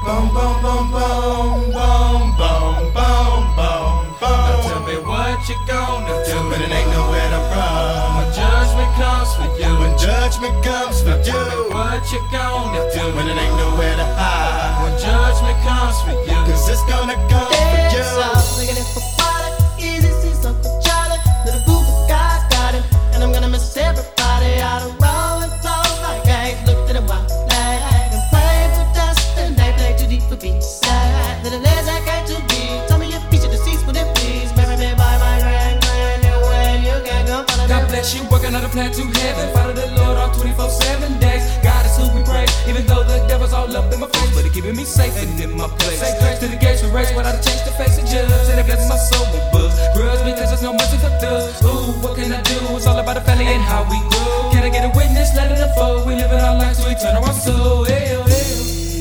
Boom, boom, boom, boom, boom, boom, boom, boom, boom. Now tell me what you gonna do when it ain't nowhere to run. When judgment comes for you. When judgment comes for you. Tell me what you gonna do when it ain't nowhere to hide. When judgment comes for you. Cause it's gonna come for you. Looking it for quality, easy see Uncle Charlie. Little Google guys got him, and I'm gonna miss everybody. Out of roll and flow like eggs. Looked at a while flag and played for dust, and they play too deep for B-side. Little legs I can't too deep. Tell me your feature deceased with it, please. Marry me by my grand way. You can't go follow God bless you, working on a plan to heaven. Follow the Lord all 24/7 days. God is who we praise, even though the devil's all up in my face, but he keeping me safe and in my place. Say grace to the gates we race, without a change to face the judge. And it blesses my soul with books. Grudge because there's no mercy for thugs. Ooh, what can I do? It's all about the family and how we grow. Can I get a witness? Let it unfold. We living our lives to eternal our soul. Hey, oh, hey.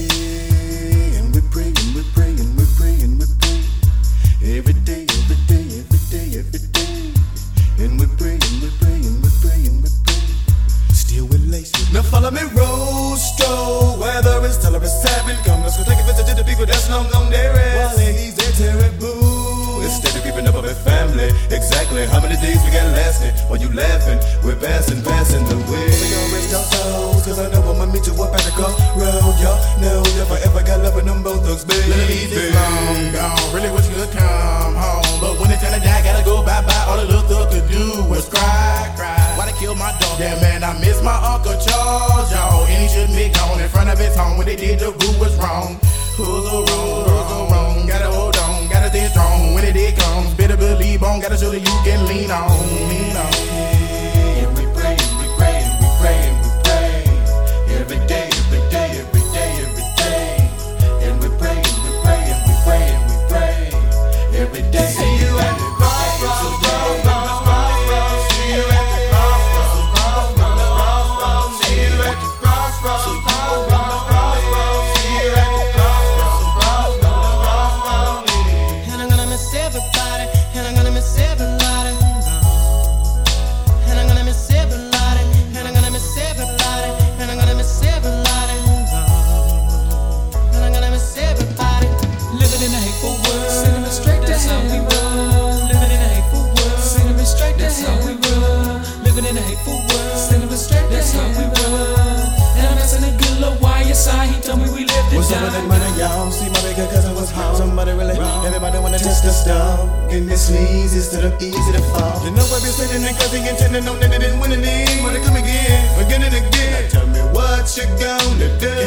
And we're praying, we're praying, we're praying, we're praying. Every day, every day, every day, every day. And we're praying, we're praying, we're praying, we're praying. Still with lace. Now follow me, Rosto. Whether it's till or it's 7, come let's go take a visit to the people that's long gone there is. While he's there, terrible. Instead of keeping up with family, exactly how many days we got lasting? While you laughing, we're passing the way. So y'all rest your souls, cause I know I'ma meet you up at the crossroad. Y'all know if I ever got love with them both thugs, baby. It's long gone, really wish you could come home. But when it's time to die, gotta go bye-bye. All the little thug could do was cry. Why they kill my dog? Yeah, man, I miss my Uncle Charles, y'all. And he shouldn't be gone in front of his home. When they did, the group was wrong. Who's so wrong? Gotta hold on, gotta stay strong. When it did comes, better believe on. Gotta show that you can lean on. And we praying, we praying, we praying, we pray. Every day, every day, every day, every day. And we praying, we praying, we praying, we pray. Every day. See you at the crossroads. See you at the crossroads. See you at the crossroads. See you at the crossroads. See you at the crossroads. And I'm gonna miss everybody, and I'm gonna miss everybody. And I'm gonna miss everybody, and I'm gonna miss everybody, and I'm gonna miss everybody. And I'm gonna miss everybody. Living in a hateful world, sending me straight, that's how we roll. Living in a hateful world, sending me straight, that's how we roll. Living in a hateful world, sending me straight, that's how we roll. And I'm asking a good little YSI, he told me we lived to What's up with that money, y'all? See my bigger cousin was home. Somebody really wrong. Everybody wanna test the stone. And this leads instead of easy to fall. You know I've been sitting and cause he intended on that they didn't win any. Wanna come again and again. Now tell me what you gonna do